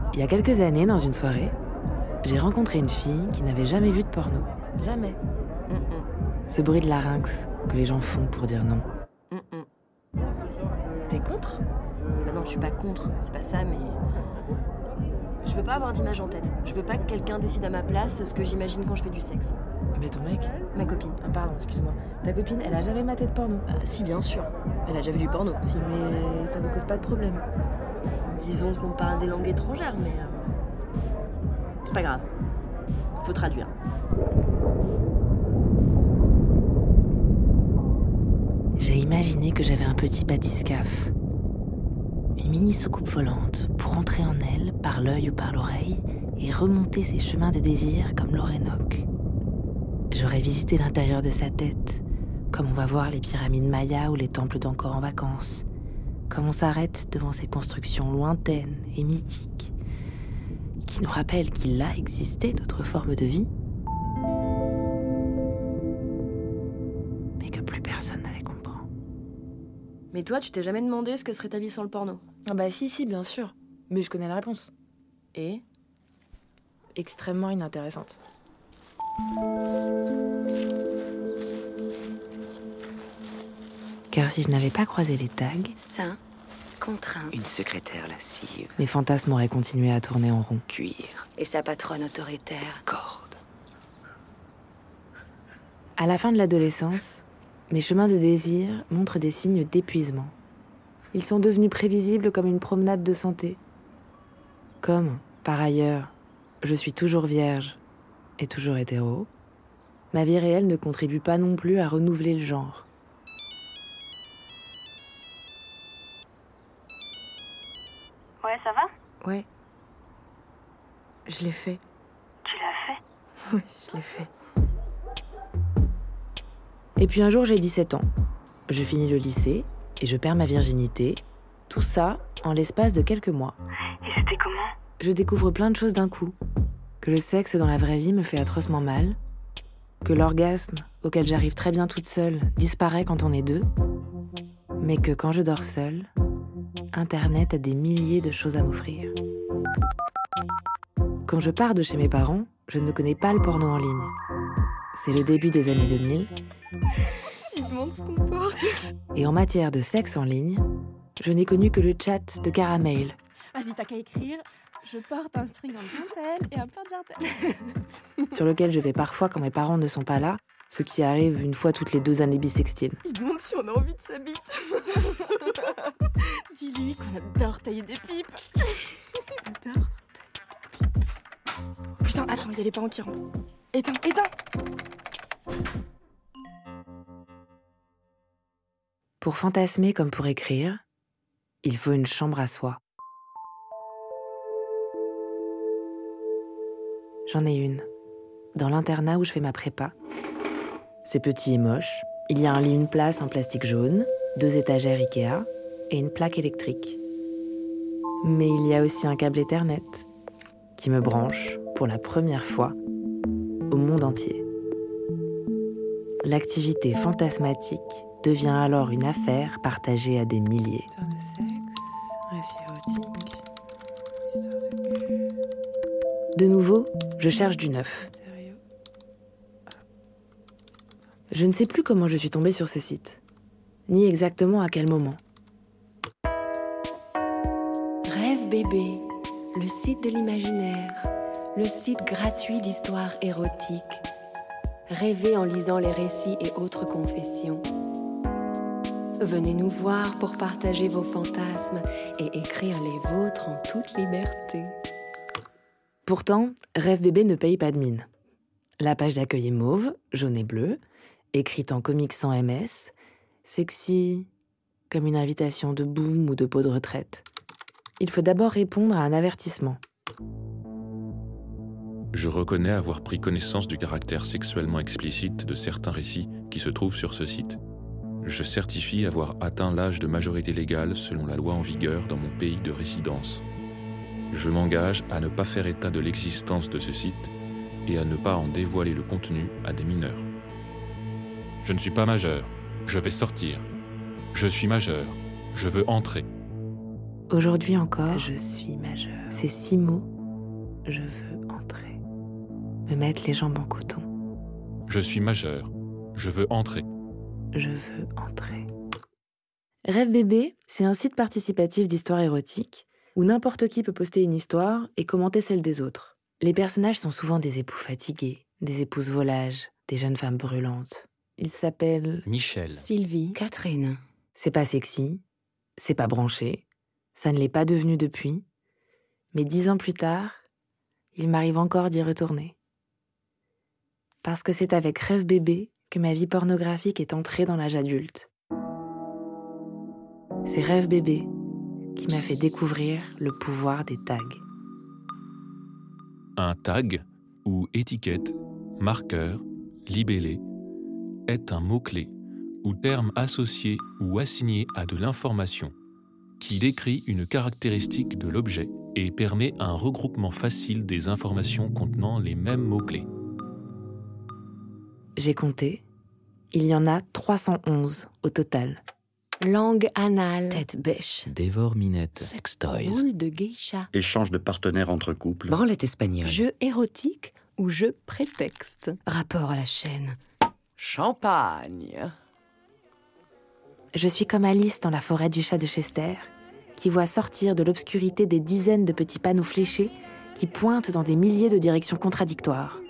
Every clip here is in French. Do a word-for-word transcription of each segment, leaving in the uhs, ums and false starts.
Il y a quelques années, dans une soirée, j'ai rencontré une fille qui n'avait jamais vu de porno. Jamais. Mm-mm. Ce bruit de larynx que les gens font pour dire non. Mm-mm. T'es contre ? Bah non, je suis pas contre, c'est pas ça, mais... Je veux pas avoir d'image en tête. Je veux pas que quelqu'un décide à ma place ce que j'imagine quand je fais du sexe. Mais ton mec ? Ma copine. Ah pardon, excuse-moi. Ta copine, elle a jamais maté de porno ? Bah si, bien sûr. Elle a déjà vu du porno, si. Mais ça vous cause pas de problème ? Disons qu'on parle des langues étrangères, mais... Euh... C'est pas grave. Faut traduire. J'ai imaginé que j'avais un petit bathyscaphe. Une mini soucoupe volante pour entrer en elle par l'œil ou par l'oreille et remonter ses chemins de désir comme l'Orénoque. J'aurais visité l'intérieur de sa tête, comme on va voir les pyramides mayas ou les temples d'Angkor en vacances, comme on s'arrête devant ces constructions lointaines et mythiques qui nous rappellent qu'il a existé d'autres formes de vie, mais que plus personne ne les comprend. Mais toi, tu t'es jamais demandé ce que serait ta vie sans le porno ? Ah bah si, si, bien sûr. Mais je connais la réponse. Et ? Extrêmement inintéressante. Car si je n'avais pas croisé les tags... Sein, contrainte. Une secrétaire lascive. Mes fantasmes auraient continué à tourner en rond. Cuir. Et sa patronne autoritaire. Corde. À la fin de l'adolescence, mes chemins de désir montrent des signes d'épuisement. Ils sont devenus prévisibles comme une promenade de santé. Comme, par ailleurs, je suis toujours vierge et toujours hétéro, ma vie réelle ne contribue pas non plus à renouveler le genre. Ouais, ça va ? Ouais. Je l'ai fait. Tu l'as fait ? Oui, je l'ai fait. Et puis un jour, j'ai dix-sept ans. Je finis le lycée et je perds ma virginité. Tout ça en l'espace de quelques mois. Et c'était comment ? Je découvre plein de choses d'un coup. Que le sexe dans la vraie vie me fait atrocement mal. Que l'orgasme, auquel j'arrive très bien toute seule, disparaît quand on est deux. Mais que quand je dors seule, Internet a des milliers de choses à m'offrir. Quand je pars de chez mes parents, je ne connais pas le porno en ligne. C'est le début des années deux mille. Il demande ce qu'on porte. Et en matière de sexe en ligne, je n'ai connu que le chat de Caramel. Vas-y, t'as qu'à écrire. Je porte un string en dentelle et un porte-jartel. Sur lequel je vais parfois quand mes parents ne sont pas là, ce qui arrive une fois toutes les deux années bissextiles. Il demande si on a envie de sa bite. Dis-lui qu'on adore tailler des pipes. On adore tailler des pipes. Putain, attends, il y a les parents qui rentrent. Éteins, éteins. Pour fantasmer comme pour écrire, il faut une chambre à soi. J'en ai une, dans l'internat où je fais ma prépa. C'est petit et moche. Il y a un lit, une place en plastique jaune, deux étagères Ikea et une plaque électrique. Mais il y a aussi un câble Ethernet qui me branche, pour la première fois, au monde entier. L'activité fantasmatique devient alors une affaire partagée à des milliers. Histoire de sexe, récit érotique, histoire de... De nouveau, je cherche du neuf. Je ne sais plus comment je suis tombée sur ce site, ni exactement à quel moment. Rêve bébé, le site de l'imaginaire, le site gratuit d'histoires érotiques. Rêvez en lisant les récits et autres confessions. Venez nous voir pour partager vos fantasmes et écrire les vôtres en toute liberté. Pourtant, Rêve bébé ne paye pas de mine. La page d'accueil est mauve, jaune et bleu, écrite en comics sans M S, sexy, comme une invitation de boom ou de pot de retraite. Il faut d'abord répondre à un avertissement. Je reconnais avoir pris connaissance du caractère sexuellement explicite de certains récits qui se trouvent sur ce site. Je certifie avoir atteint l'âge de majorité légale selon la loi en vigueur dans mon pays de résidence. Je m'engage à ne pas faire état de l'existence de ce site et à ne pas en dévoiler le contenu à des mineurs. Je ne suis pas majeur, je vais sortir. Je suis majeur, je veux entrer. Aujourd'hui encore, je suis majeure. Ces six mots, je veux entrer. Me mettre les jambes en coton. Je suis majeur. Je veux entrer. Je veux entrer. Rêve bébé, c'est un site participatif d'histoire érotique où n'importe qui peut poster une histoire et commenter celle des autres. Les personnages sont souvent des époux fatigués, des épouses volages, des jeunes femmes brûlantes. Ils s'appellent Michel, Sylvie, Catherine. C'est pas sexy, c'est pas branché, ça ne l'est pas devenu depuis, mais dix ans plus tard, il m'arrive encore d'y retourner. Parce que c'est avec Rêve bébé que ma vie pornographique est entrée dans l'âge adulte. C'est Rêve bébé qui m'a fait découvrir le pouvoir des tags. Un tag, ou étiquette, marqueur, libellé, est un mot-clé ou terme associé ou assigné à de l'information qui décrit une caractéristique de l'objet et permet un regroupement facile des informations contenant les mêmes mots-clés. J'ai compté, il y en a trois cent onze au total. langue anale, Tête bêche. dévore minette, Sextoys. boule de geisha, Échange de partenaires entre couples. branlette espagnole, jeu érotique ou jeu prétexte. Rapport à la chaîne. Champagne. Je suis comme Alice dans la forêt du chat de Chester, qui voit sortir de l'obscurité des dizaines de petits panneaux fléchés qui pointent dans des milliers de directions contradictoires.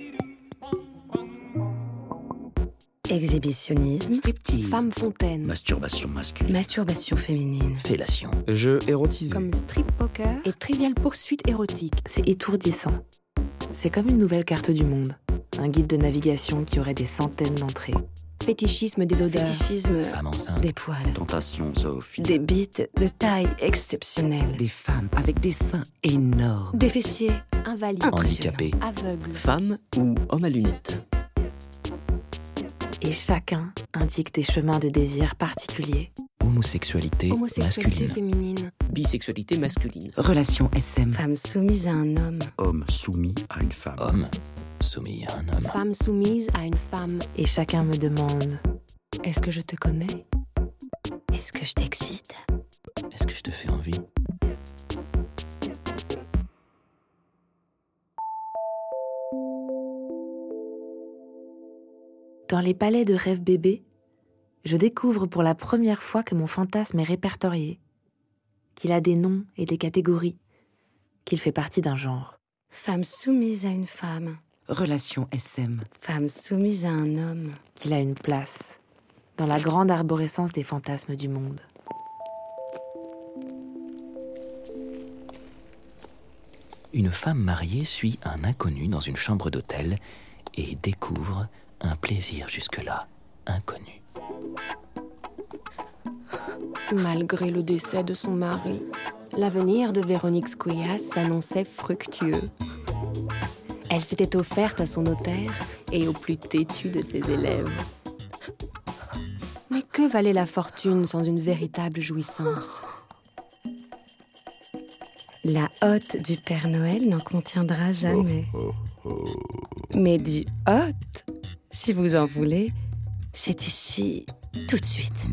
Exhibitionnisme. Striptease. Femme fontaine, Masturbation masculine. Masturbation féminine. fellation, jeu érotisé, comme strip poker et trivial poursuite érotique. C'est étourdissant. C'est comme une nouvelle carte du monde, un guide de navigation qui aurait des centaines d'entrées. Fétichisme des odeurs, Fétichisme. femme enceinte, Des poils. Tentation zoophilie. Des bites de taille exceptionnelle. Des femmes avec des seins énormes. Des fessiers. invalide, handicapé, aveugle, Femmes ou hommes à lunettes. Et chacun indique des chemins de désir particuliers. homosexualité, homosexualité masculine, féminine, Bisexualité masculine. Relation S M. Femme soumise à un homme. Homme soumis à une femme. homme soumis à un homme, femme soumise à une femme. Et chacun me demande « Est-ce que je te connais ?» Est-ce que je t'excite? est-ce que je te fais envie? Dans les palais de Rêve bébé, je découvre pour la première fois que mon fantasme est répertorié, qu'il a des noms et des catégories, qu'il fait partie d'un genre. Femme soumise à une femme. Relation S M. Femme soumise à un homme. Qu'il a une place dans la grande arborescence des fantasmes du monde. Une femme mariée suit un inconnu dans une chambre d'hôtel et découvre un plaisir jusque-là inconnu. Malgré le décès de son mari, l'avenir de Véronique Squias s'annonçait fructueux. Elle s'était offerte à son notaire et au plus têtu de ses élèves. Mais que valait la fortune sans une véritable jouissance? La hotte du Père Noël n'en contiendra jamais. Mais du hot, si vous en voulez, c'est ici, tout de suite.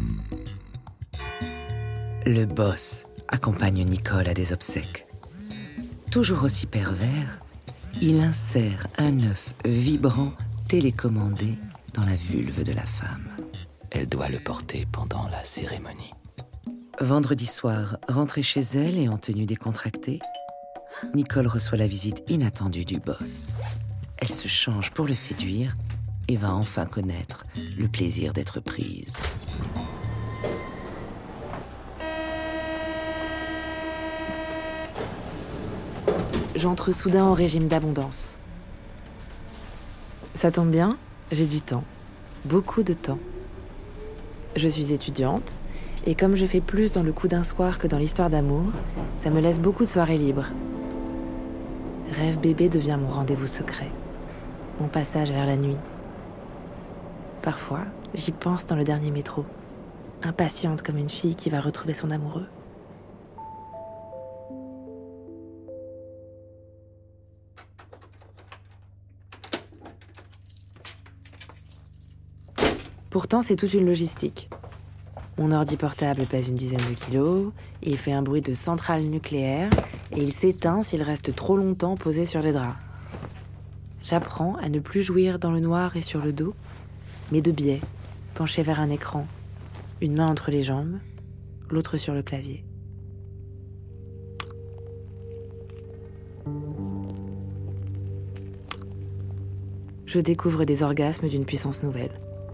Le boss accompagne Nicole à des obsèques. Toujours aussi pervers, il insère un œuf vibrant télécommandé dans la vulve de la femme. Elle doit le porter pendant la cérémonie. Vendredi soir, rentrée chez elle et en tenue décontractée, Nicole reçoit la visite inattendue du boss. Elle se change pour le séduire et va enfin connaître le plaisir d'être prise. J'entre soudain au régime d'abondance. Ça tombe bien, j'ai du temps. Beaucoup de temps. Je suis étudiante, et comme je fais plus dans le coup d'un soir que dans l'histoire d'amour, ça me laisse beaucoup de soirées libres. Rêve bébé devient mon rendez-vous secret, mon passage vers la nuit. Parfois, j'y pense dans le dernier métro, impatiente comme une fille qui va retrouver son amoureux. Pourtant, c'est toute une logistique. Mon ordi portable pèse une dizaine de kilos, il fait un bruit de centrale nucléaire et il s'éteint s'il reste trop longtemps posé sur les draps. J'apprends à ne plus jouir dans le noir et sur le dos, mais de biais, penché vers un écran, une main entre les jambes, l'autre sur le clavier. Je découvre des orgasmes d'une puissance nouvelle.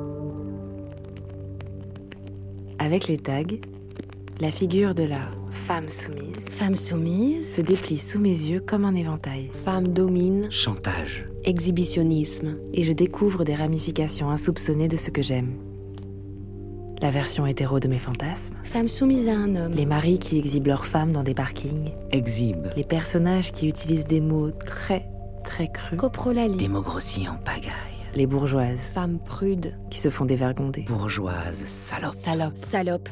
Avec les tags, la figure de la femme soumise, Femme soumise, se déplie sous mes yeux comme un éventail. Femme domine, Chantage. exhibitionnisme. Et je découvre des ramifications insoupçonnées de ce que j'aime. La version hétéro de mes fantasmes, femme soumise à un homme. les maris qui exhibent leurs femmes dans des parkings, Exhibe. les personnages qui utilisent des mots très, très crus, Coprolalie. Des mots grossiers en pagaille. les bourgeoises Femme prude, qui se font dévergonder. Bourgeoise, salope. salope. Salope.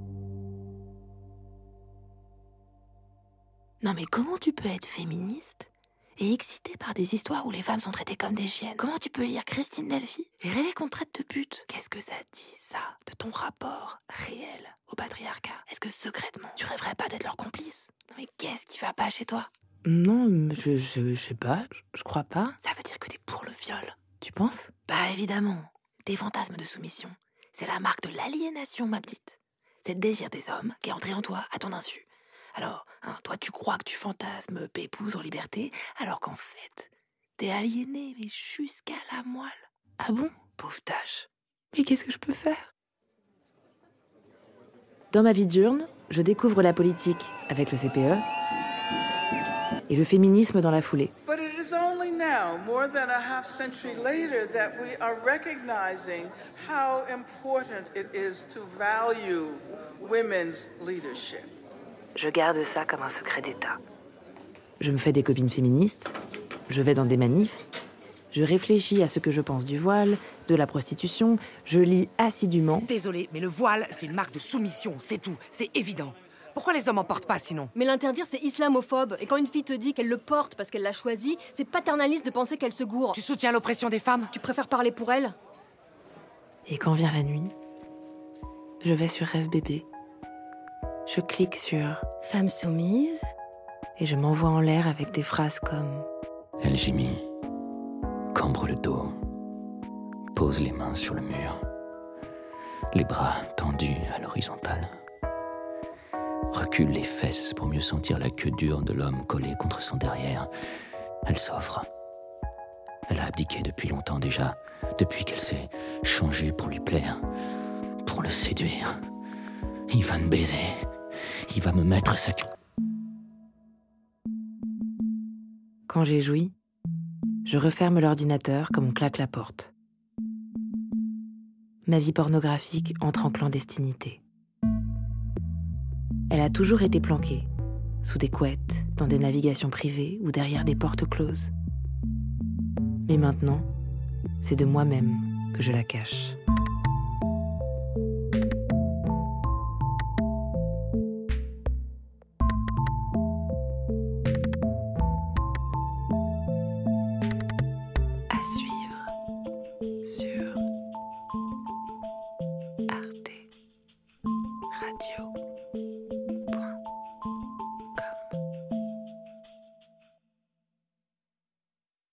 Non mais comment tu peux être féministe et excitée par des histoires où les femmes sont traitées comme des chiennes? Comment tu peux lire Christine Delphi et rêver qu'on te traite de pute? Qu'est-ce que ça dit, ça, de ton rapport réel au patriarcat? Est-ce que secrètement, tu rêverais pas d'être leur complice? Non mais qu'est-ce qui va pas chez toi? Non, je, je, je sais pas, je, je crois pas. Ça veut dire que t'es pour le viol, tu penses? Bah évidemment, tes fantasmes de soumission, c'est la marque de l'aliénation, ma petite. C'est le désir des hommes qui est entré en toi à ton insu. Alors, hein, toi, tu crois que tu fantasmes pépouse en liberté, alors qu'en fait, t'es aliéné, mais jusqu'à la moelle. Ah bon? Pauvre tâche. Mais qu'est-ce que je peux faire? Dans ma vie diurne, je découvre la politique avec le C P E et le féminisme dans la foulée. But it is only now, more than a half century later, that we are recognizing how important it is to value women's leadership. Je garde ça comme un secret d'État. Je me fais des copines féministes, je vais dans des manifs, je réfléchis à ce que je pense du voile, de la prostitution, je lis assidûment. Désolée, mais le voile, c'est une marque de soumission, c'est tout, c'est évident. Pourquoi les hommes en portent pas sinon? Mais l'interdire, c'est islamophobe. Et quand une fille te dit qu'elle le porte parce qu'elle l'a choisi, c'est paternaliste de penser qu'elle se gourre. Tu soutiens l'oppression des femmes? Tu préfères parler pour elle? Et quand vient la nuit, je vais sur Rêve Bébé. Je clique sur Femme soumise. et je m'envoie en l'air avec des phrases comme Elle gémit, cambre le dos, pose les mains sur le mur, les bras tendus à l'horizontale, recule les fesses pour mieux sentir la queue dure de l'homme collée contre son derrière. Elle s'offre. Elle a abdiqué depuis longtemps déjà, depuis qu'elle s'est changée pour lui plaire, pour le séduire. Il va me baiser, il va me mettre sa queue. Quand j'ai joui, je referme l'ordinateur comme on claque la porte. Ma vie pornographique entre en clandestinité. Elle a toujours été planquée, sous des couettes, dans des navigations privées ou derrière des portes closes. Mais maintenant, c'est de moi-même que je la cache.